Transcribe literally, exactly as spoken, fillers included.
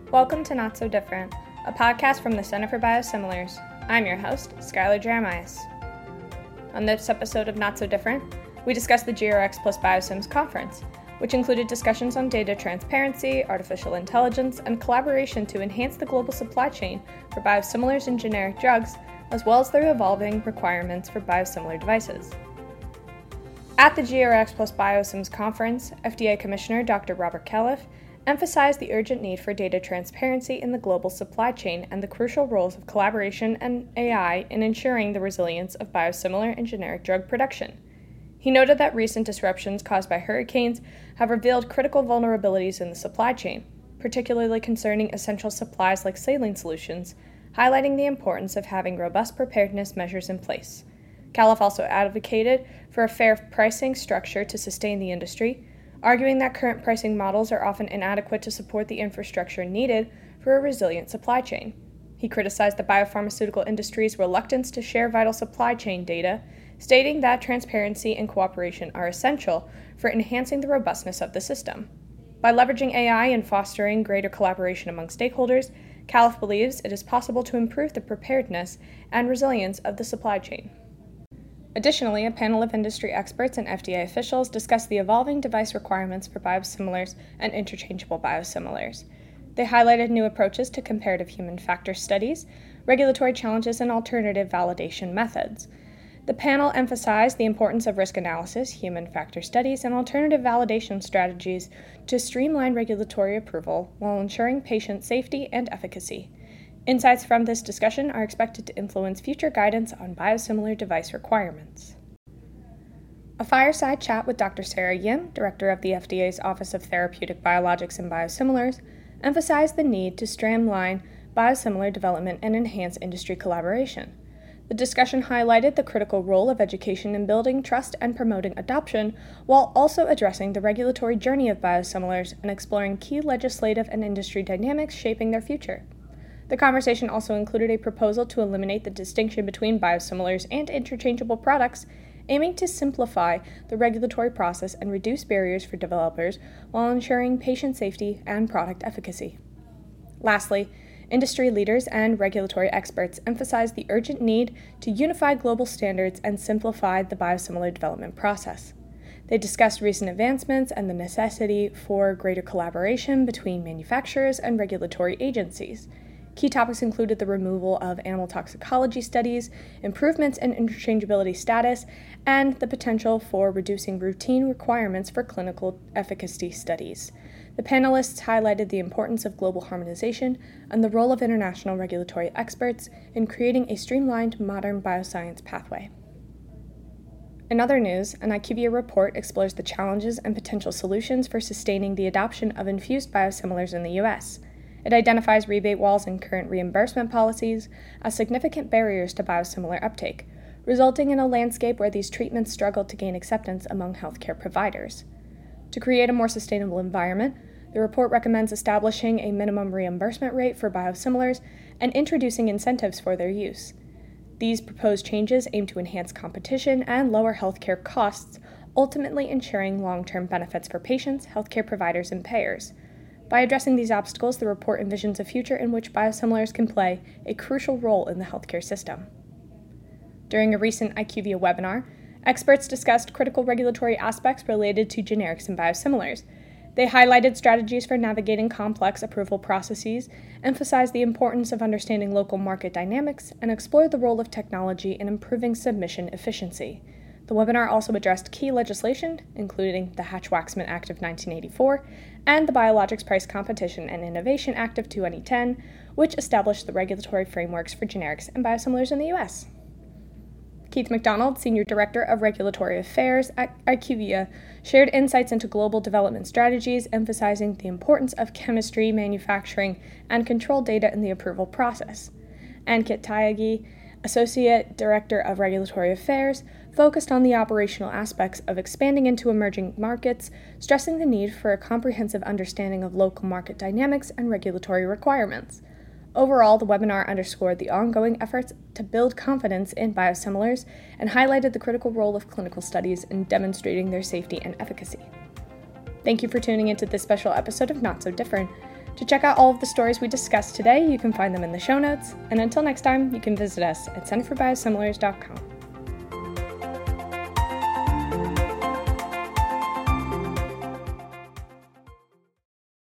Welcome to Not So Different, a podcast from the Center for Biosimilars. I'm your host, Skylar Jeremias. On this episode of Not So Different, we discuss the G R X Plus Biosims conference, which included discussions on data transparency, artificial intelligence, and collaboration to enhance the global supply chain for biosimilars and generic drugs, as well as the evolving requirements for biosimilar devices. At the G R X Plus Biosims conference, F D A Commissioner Doctor Robert Califf emphasized the urgent need for data transparency in the global supply chain and the crucial roles of collaboration and A I in ensuring the resilience of biosimilar and generic drug production. He noted that recent disruptions caused by hurricanes have revealed critical vulnerabilities in the supply chain, particularly concerning essential supplies like saline solutions, highlighting the importance of having robust preparedness measures in place. Califf also advocated for a fair pricing structure to sustain the industry, arguing that current pricing models are often inadequate to support the infrastructure needed for a resilient supply chain. He criticized the biopharmaceutical industry's reluctance to share vital supply chain data, stating that transparency and cooperation are essential for enhancing the robustness of the system. By leveraging A I and fostering greater collaboration among stakeholders, Califf believes it is possible to improve the preparedness and resilience of the supply chain. Additionally, a panel of industry experts and F D A officials discussed the evolving device requirements for biosimilars and interchangeable biosimilars. They highlighted new approaches to comparative human factor studies, regulatory challenges, and alternative validation methods. The panel emphasized the importance of risk analysis, human factor studies, and alternative validation strategies to streamline regulatory approval while ensuring patient safety and efficacy. Insights from this discussion are expected to influence future guidance on biosimilar device requirements. A fireside chat with Doctor Sarah Yim, director of the F D A's Office of Therapeutic Biologics and Biosimilars, emphasized the need to streamline biosimilar development and enhance industry collaboration. The discussion highlighted the critical role of education in building trust and promoting adoption, while also addressing the regulatory journey of biosimilars and exploring key legislative and industry dynamics shaping their future. The conversation also included a proposal to eliminate the distinction between biosimilars and interchangeable products, aiming to simplify the regulatory process and reduce barriers for developers while ensuring patient safety and product efficacy. Lastly, industry leaders and regulatory experts emphasized the urgent need to unify global standards and simplify the biosimilar development process. They discussed recent advancements and the necessity for greater collaboration between manufacturers and regulatory agencies. Key topics included the removal of animal toxicology studies, improvements in interchangeability status, and the potential for reducing routine requirements for clinical efficacy studies. The panelists highlighted the importance of global harmonization and the role of international regulatory experts in creating a streamlined, modern bioscience pathway. In other news, an IQVIA report explores the challenges and potential solutions for sustaining the adoption of infused biosimilars in the U S. It identifies rebate walls and current reimbursement policies as significant barriers to biosimilar uptake, resulting in a landscape where these treatments struggle to gain acceptance among healthcare providers. To create a more sustainable environment, the report recommends establishing a minimum reimbursement rate for biosimilars and introducing incentives for their use. These proposed changes aim to enhance competition and lower healthcare costs, ultimately ensuring long-term benefits for patients, healthcare providers, and payers. By addressing these obstacles, the report envisions a future in which biosimilars can play a crucial role in the healthcare system. During a recent IQVIA webinar, experts discussed critical regulatory aspects related to generics and biosimilars. They highlighted strategies for navigating complex approval processes, emphasized the importance of understanding local market dynamics, and explored the role of technology in improving submission efficiency. The webinar also addressed key legislation, including the Hatch-Waxman Act of nineteen eighty-four and the Biologics Price Competition and Innovation Act of twenty ten, which established the regulatory frameworks for generics and biosimilars in the U S. Keith McDonald, Senior Director of Regulatory Affairs at IQVIA, shared insights into global development strategies, emphasizing the importance of chemistry, manufacturing, and control data in the approval process. Ankit Tyagi, Associate Director of Regulatory Affairs, focused on the operational aspects of expanding into emerging markets, stressing the need for a comprehensive understanding of local market dynamics and regulatory requirements. Overall, the webinar underscored the ongoing efforts to build confidence in biosimilars and highlighted the critical role of clinical studies in demonstrating their safety and efficacy. Thank you for tuning into this special episode of Not So Different. To check out all of the stories we discussed today, you can find them in the show notes, and until next time, you can visit us at center for biosimilars dot com.